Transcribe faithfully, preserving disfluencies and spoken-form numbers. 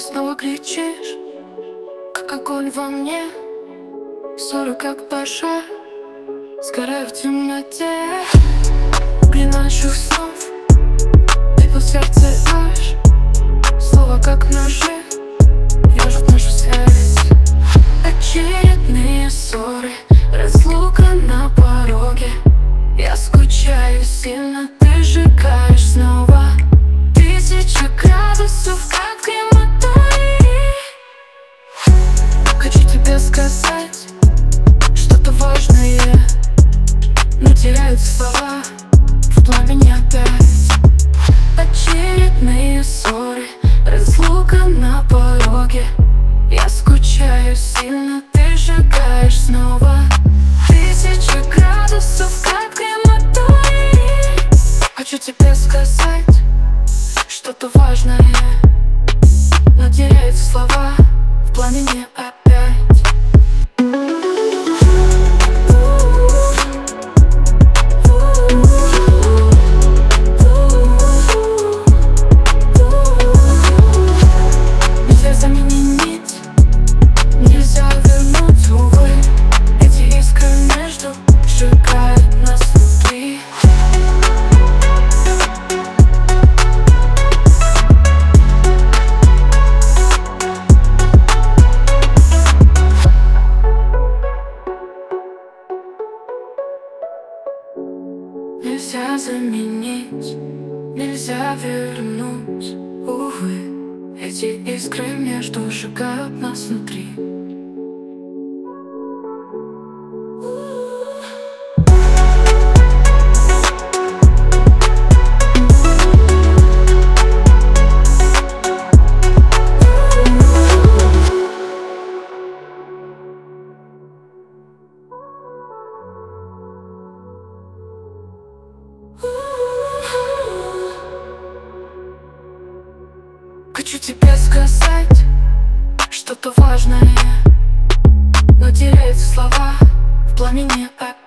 снова кричишь, как огонь во мне. Ссоры как пожар, сгораю в темноте. Огни наших снов, тепло в сердце аж. Слова как ножи, режут нашу связь. Очередные ссоры, разлука на пороге. Я скучаю сильно, ты сжигаешь снова. Тысяча градусов, как в крематории. Хочу тебе сказать что-то важное, но теряют слова в пламени опять. Очередные ссоры, разлука на пороге. Я скучаю сильно, ты сжигаешь снова. Тысяча градусов, как в крематории. Хочу тебе сказать что-то важное, но теряются слова в пламени опять. Нельзя заменить, нельзя вернуть, увы. Эти искры между сжигают нас внутри. Нельзя заменить, нельзя вернуть, увы. Эти искры между сжигают нас внутри. Хочу тебе сказать что-то важное, но теряются слова в пламени опять.